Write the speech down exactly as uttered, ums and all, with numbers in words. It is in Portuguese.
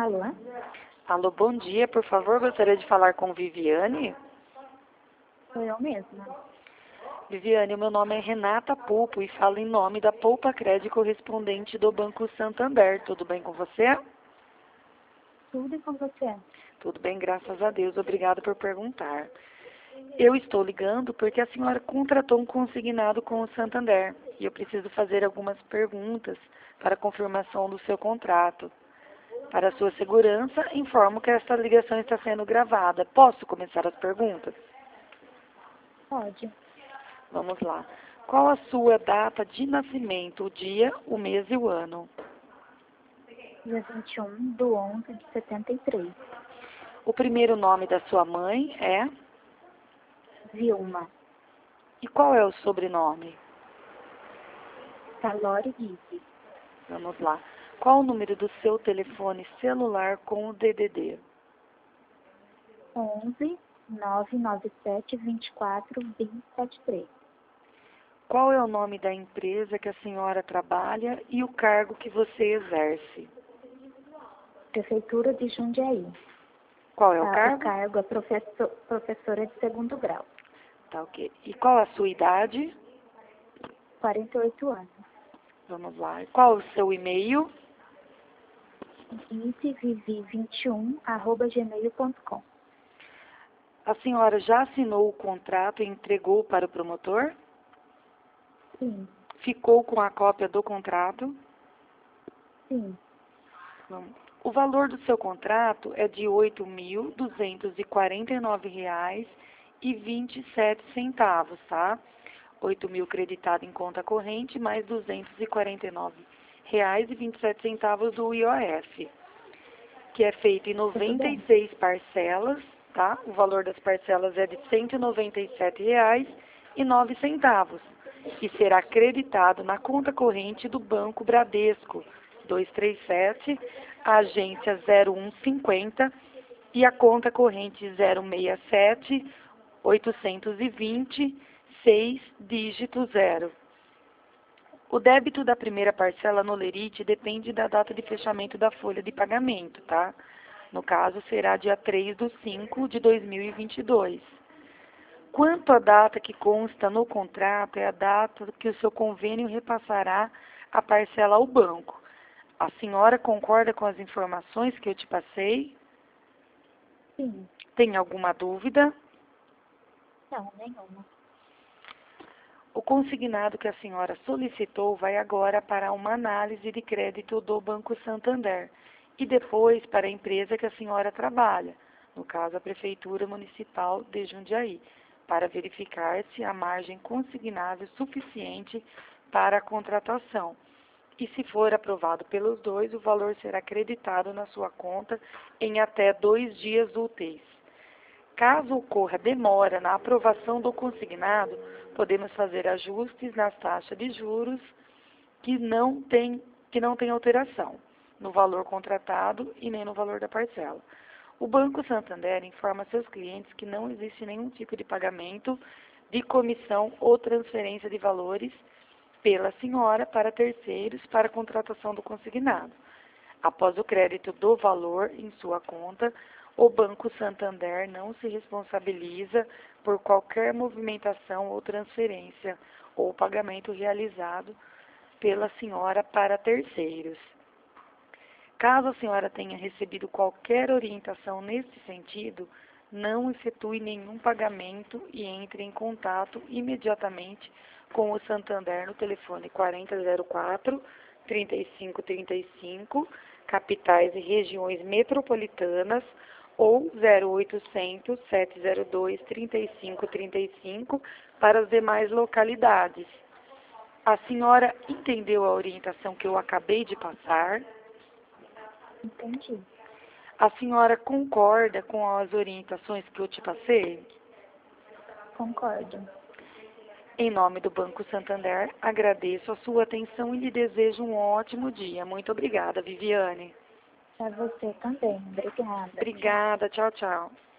Alô? Alô, bom dia. Por favor, gostaria de falar com Viviane. Sou eu mesma. Viviane, o meu nome é Renata Pulpo e falo em nome da Poupa Crédito correspondente do Banco Santander. Tudo bem com você? Tudo e com você? Tudo bem, graças a Deus. Obrigada por perguntar. Eu estou ligando porque a senhora contratou um consignado com o Santander e eu preciso fazer algumas perguntas para confirmação do seu contrato. Para sua segurança, informo que esta ligação está sendo gravada. Posso começar as perguntas? Pode. Vamos lá. Qual a sua data de nascimento, o dia, o mês e o ano? Dia vinte e um de onze de setenta e três. O primeiro nome da sua mãe é? Vilma. E qual é o sobrenome? Calori Guise. Vamos lá. Qual o número do seu telefone celular com o D D D? onze, nove nove sete, vinte e quatro, vinte e setenta e três. Qual é o nome da empresa que a senhora trabalha e o cargo que você exerce? Prefeitura de Jundiaí. Qual é o Ah, cargo? O cargo é professor, professora de segundo grau. Tá, ok. E qual a sua idade? quarenta e oito anos. Vamos lá. E qual o seu e-mail? guisevivi vinte e um, arroba gmail ponto com. A senhora já assinou o contrato e entregou para o promotor? Sim, Ficou com a cópia do contrato? sim. Vamos. O valor do seu contrato é de oito mil duzentos e quarenta e nove reais e vinte e sete centavos, tá? oito mil creditado em conta corrente, mais duzentos e quarenta e nove reais e vinte e sete centavos do I O F, que é feito em noventa e seis parcelas, tá? O valor das parcelas é de cento e noventa e sete reais e nove centavos e será creditado na conta corrente do Banco Bradesco, duzentos e trinta e sete, a agência zero um cinquenta e a conta corrente zero seis sete, oitocentos e vinte, seis dígito zero. O débito da primeira parcela no Lerite depende da data de fechamento da folha de pagamento, tá? No caso, será dia três de cinco de dois mil e vinte e dois. Quanto à data que consta no contrato, é a data que o seu convênio repassará a parcela ao banco. A senhora concorda com as informações que eu te passei? Sim. Tem alguma dúvida? Não, nenhuma. O consignado que a senhora solicitou vai agora para uma análise de crédito do Banco Santander e depois para a empresa que a senhora trabalha, no caso a Prefeitura Municipal de Jundiaí, para verificar se há margem consignável suficiente para a contratação. E se for aprovado pelos dois, o valor será creditado na sua conta em até dois dias úteis. Caso ocorra demora na aprovação do consignado, podemos fazer ajustes nas taxas de juros que não tem, que não tem alteração no valor contratado e nem no valor da parcela. O Banco Santander informa seus clientes que não existe nenhum tipo de pagamento de comissão ou transferência de valores pela senhora para terceiros para a contratação do consignado. Após o crédito do valor em sua conta, o Banco Santander não se responsabiliza por qualquer movimentação ou transferência ou pagamento realizado pela senhora para terceiros. Caso a senhora tenha recebido qualquer orientação nesse sentido, não efetue nenhum pagamento e entre em contato imediatamente com o Santander no telefone quarenta zero quatro, trinta e cinco trinta e cinco, capitais e regiões metropolitanas, ou zero oitocentos, sete zero dois, trinta e cinco trinta e cinco para as demais localidades. A senhora entendeu a orientação que eu acabei de passar? Entendi. A senhora concorda com as orientações que eu te passei? Concordo. Em nome do Banco Santander, agradeço a sua atenção e lhe desejo um ótimo dia. Muito obrigada, Viviane. Para você também. Obrigada. Obrigada, tchau, tchau.